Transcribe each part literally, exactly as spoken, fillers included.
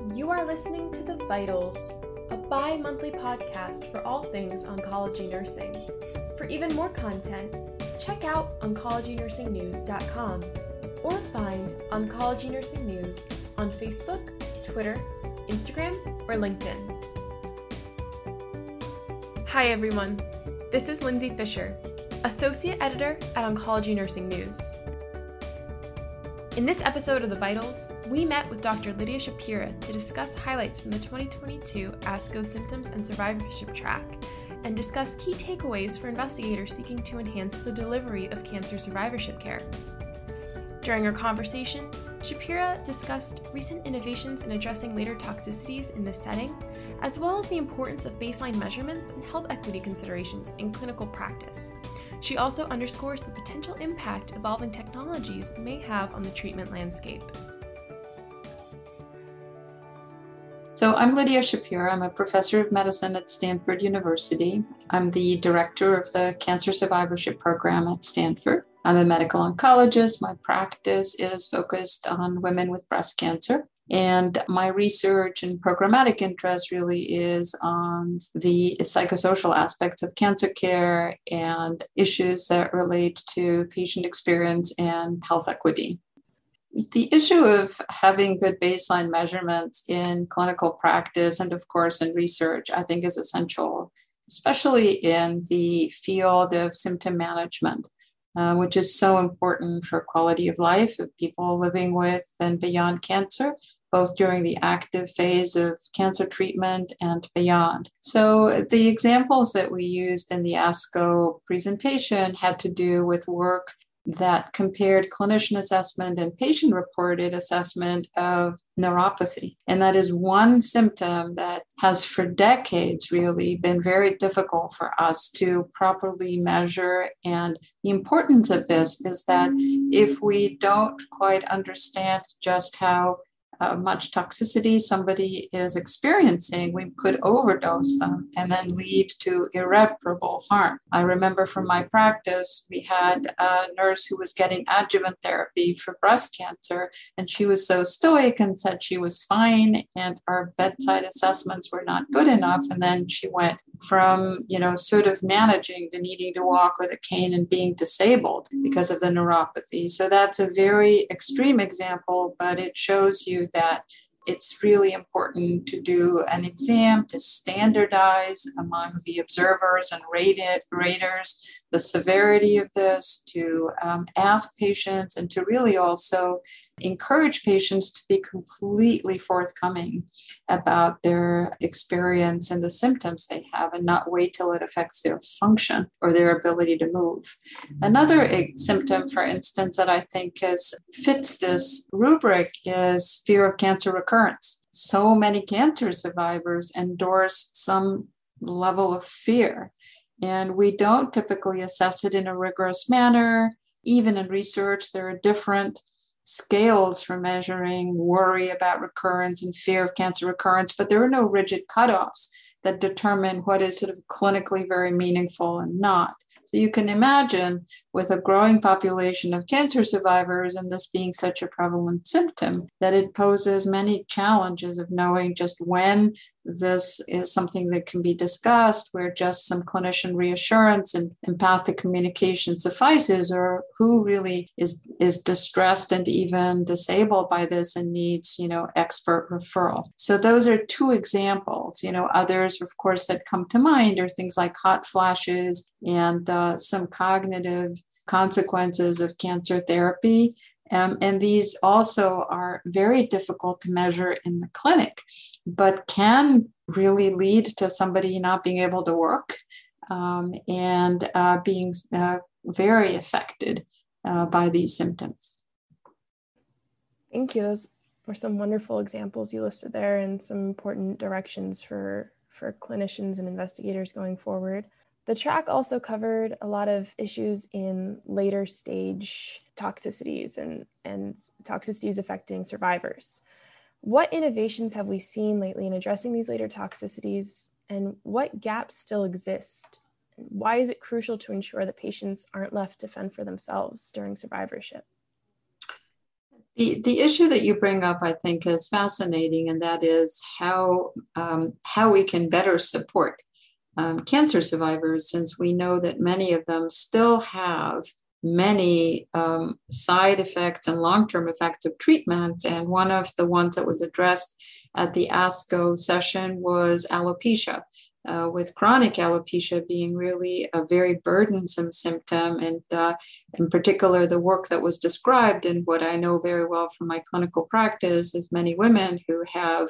You are listening to The Vitals, a bi-monthly podcast for all things oncology nursing. For even more content, check out oncology nursing news dot com or find Oncology Nursing News on Facebook, Twitter, Instagram, or LinkedIn. Hi everyone, this is Lindsay Fisher, Associate Editor at Oncology Nursing News. In this episode of The Vitals, we met with Doctor Lydia Shapira to discuss highlights from the twenty twenty-two ASCO Symptoms and Survivorship Track and discuss key takeaways for investigators seeking to enhance the delivery of cancer survivorship care. During our conversation, Shapira discussed recent innovations in addressing later toxicities in this setting, as well as the importance of baseline measurements and health equity considerations in clinical practice. She also underscores the potential impact evolving technologies may have on the treatment landscape. So I'm Lydia Shapira. I'm a professor of medicine at Stanford University. I'm the director of the Cancer Survivorship Program at Stanford. I'm a medical oncologist. My practice is focused on women with breast cancer. And my research and programmatic interest really is on the psychosocial aspects of cancer care and issues that relate to patient experience and health equity. The issue of having good baseline measurements in clinical practice and, of course, in research, I think is essential, especially in the field of symptom management, uh, which is so important for quality of life of people living with and beyond cancer, both during the active phase of cancer treatment and beyond. So the examples that we used in the ASCO presentation had to do with work that compared clinician assessment and patient-reported assessment of neuropathy. And that is one symptom that has for decades really been very difficult for us to properly measure. And the importance of this is that if we don't quite understand just how Uh, much toxicity somebody is experiencing, we could overdose them and then lead to irreparable harm. I remember from my practice, we had a nurse who was getting adjuvant therapy for breast cancer, and she was so stoic and said she was fine, and our bedside assessments were not good enough. And then she went from, you know, sort of managing to needing to walk with a cane and being disabled because of the neuropathy. So that's a very extreme example, but it shows you that it's really important to do an exam to standardize among the observers and rated, raters the severity of this, to um, ask patients, and to really also encourage patients to be completely forthcoming about their experience and the symptoms they have, and not wait till it affects their function or their ability to move. Another symptom, for instance, that I think is, fits this rubric is fear of cancer recurrence. So many cancer survivors endorse some level of fear, and we don't typically assess it in a rigorous manner. Even in research, there are different scales for measuring worry about recurrence and fear of cancer recurrence, but there are no rigid cutoffs that determine what is sort of clinically very meaningful and not. So you can imagine, with a growing population of cancer survivors and this being such a prevalent symptom, that it poses many challenges of knowing just when this is something that can be discussed, where just some clinician reassurance and empathic communication suffices, or who really is, is distressed and even disabled by this and needs, you know, expert referral. So those are two examples. You know, others, of course, that come to mind are things like hot flashes and uh, some cognitive consequences of cancer therapy. Um, and these also are very difficult to measure in the clinic, but can really lead to somebody not being able to work um, and uh, being uh, very affected uh, by these symptoms. Thank you. Those were some wonderful examples you listed there, and some important directions for, for clinicians and investigators going forward. The track also covered a lot of issues in later stage toxicities and, and toxicities affecting survivors. What innovations have we seen lately in addressing these later toxicities, and what gaps still exist? Why is it crucial to ensure that patients aren't left to fend for themselves during survivorship? The, the issue that you bring up, I think, is fascinating, and that is how um, how we can better support um, cancer survivors, since we know that many of them still have many um, side effects and long-term effects of treatment. And one of the ones that was addressed at the ASCO session was alopecia, uh, with chronic alopecia being really a very burdensome symptom. And uh, in particular, the work that was described and what I know very well from my clinical practice is many women who have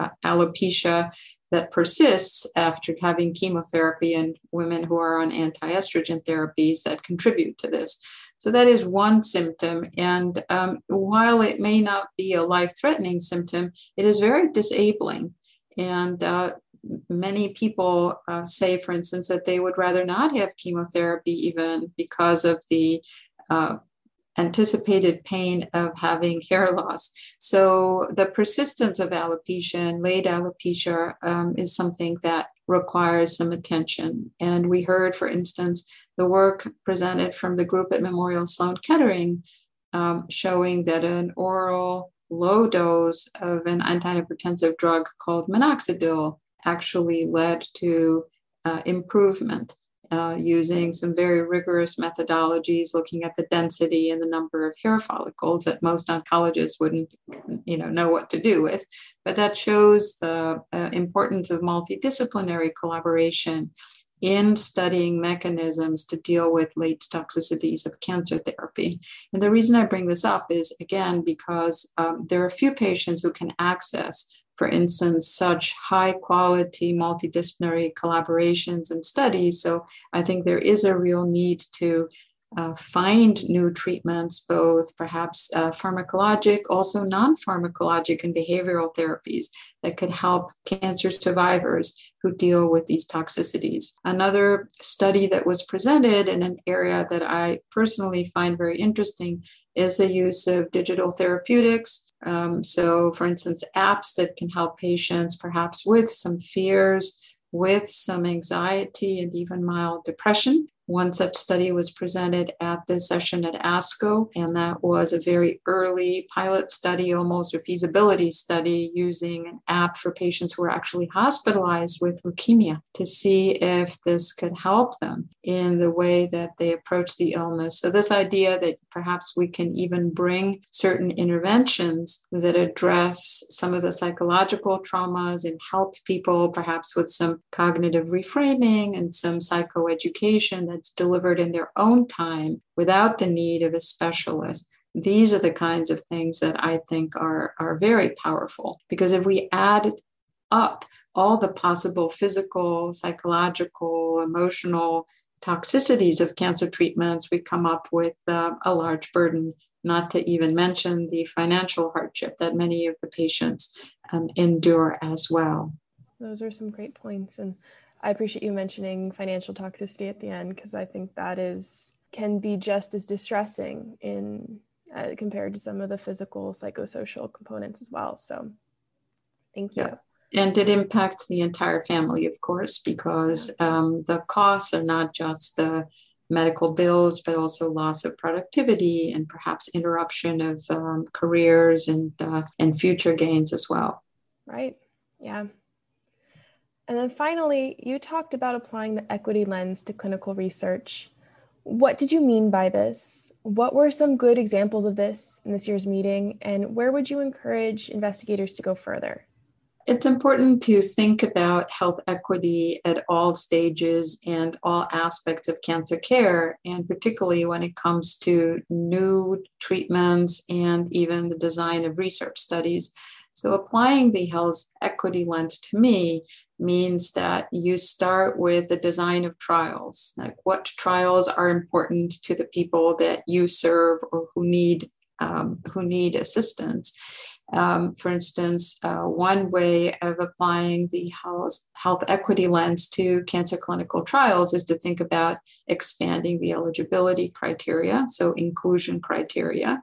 alopecia that persists after having chemotherapy, and women who are on anti-estrogen therapies that contribute to this. So that is one symptom. And um, while it may not be a life-threatening symptom, it is very disabling. And uh, many people uh, say, for instance, that they would rather not have chemotherapy even because of the uh, anticipated pain of having hair loss. So the persistence of alopecia and late alopecia um, is something that requires some attention. And we heard, for instance, the work presented from the group at Memorial Sloan Kettering um, showing that an oral low dose of an antihypertensive drug called minoxidil actually led to uh, improvement uh, using some very rigorous methodologies, looking at the density and the number of hair follicles that most oncologists wouldn't, you know, know what to do with. But that shows the uh, importance of multidisciplinary collaboration in studying mechanisms to deal with late toxicities of cancer therapy. And the reason I bring this up is, again, because um, there are few patients who can access, for instance, such high quality multidisciplinary collaborations and studies. So I think there is a real need to uh, find new treatments, both perhaps uh, pharmacologic, also non-pharmacologic and behavioral therapies that could help cancer survivors who deal with these toxicities. Another study that was presented in an area that I personally find very interesting is the use of digital therapeutics. Um, so, for instance, apps that can help patients perhaps with some fears, with some anxiety, and even mild depression. One such study was presented at this session at ASCO, and that was a very early pilot study, almost a feasibility study, using an app for patients who were actually hospitalized with leukemia to see if this could help them in the way that they approach the illness. So this idea that perhaps we can even bring certain interventions that address some of the psychological traumas and help people perhaps with some cognitive reframing and some psychoeducation that it's delivered in their own time without the need of a specialist. These are the kinds of things that I think are, are very powerful, because if we add up all the possible physical, psychological, emotional toxicities of cancer treatments, we come up with uh, a large burden, not to even mention the financial hardship that many of the patients um, endure as well. Those are some great points. And I appreciate you mentioning financial toxicity at the end, because I think that is can be just as distressing in uh, compared to some of the physical, psychosocial components as well. So thank you. Yeah. And it impacts the entire family, of course, because yeah. um, the costs are not just the medical bills, but also loss of productivity and perhaps interruption of um, careers and uh, and future gains as well. Right. Yeah. And then finally, you talked about applying the equity lens to clinical research. What did you mean by this? What were some good examples of this in this year's meeting? And where would you encourage investigators to go further? It's important to think about health equity at all stages and all aspects of cancer care, and particularly when it comes to new treatments and even the design of research studies. So applying the health equity lens to me means that you start with the design of trials, like what trials are important to the people that you serve or who need um, who need assistance. Um, for instance, uh, one way of applying the health, health equity lens to cancer clinical trials is to think about expanding the eligibility criteria, so inclusion criteria.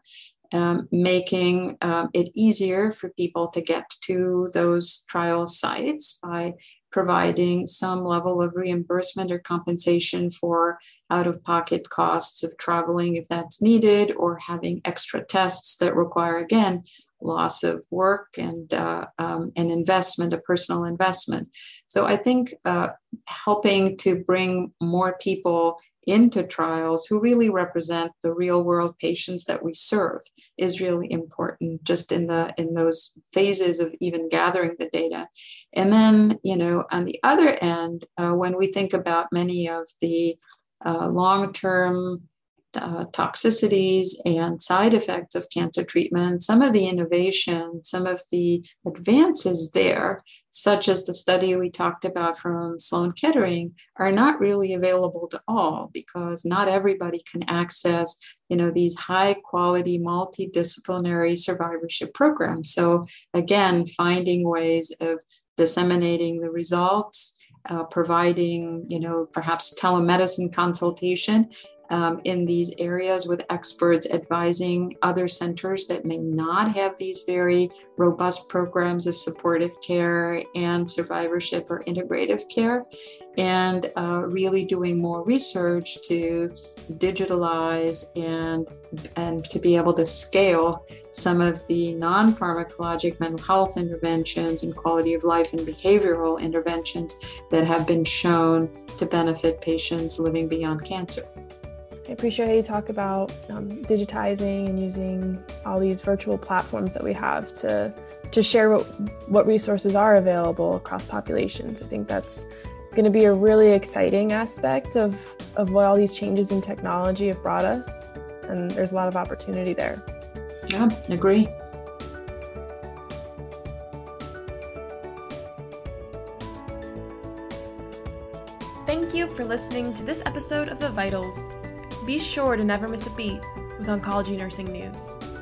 um, making um, it easier for people to get to those trial sites by providing some level of reimbursement or compensation for out-of-pocket costs of traveling if that's needed, or having extra tests that require, again, loss of work and uh, um, an investment, a personal investment. So I think uh, helping to bring more people into trials who really represent the real world patients that we serve is really important, just in the in those phases of even gathering the data. And then, you know, on the other end, uh, when we think about many of the uh, long-term Uh, toxicities and side effects of cancer treatment, some of the innovation, some of the advances there, such as the study we talked about from Sloan Kettering, are not really available to all, because not everybody can access, you know, these high quality multidisciplinary survivorship programs. So again, finding ways of disseminating the results, uh, providing, you know, perhaps telemedicine consultation Um, in these areas with experts advising other centers that may not have these very robust programs of supportive care and survivorship or integrative care, and uh, really doing more research to digitalize and, and to be able to scale some of the non-pharmacologic mental health interventions and quality of life and behavioral interventions that have been shown to benefit patients living beyond cancer. I appreciate how you talk about um, digitizing and using all these virtual platforms that we have to to share what, what resources are available across populations. I think that's going to be a really exciting aspect of, of what all these changes in technology have brought us, and there's a lot of opportunity there. Yeah, agree. Thank you for listening to this episode of The Vitals. Be sure to never miss a beat with Oncology Nursing News.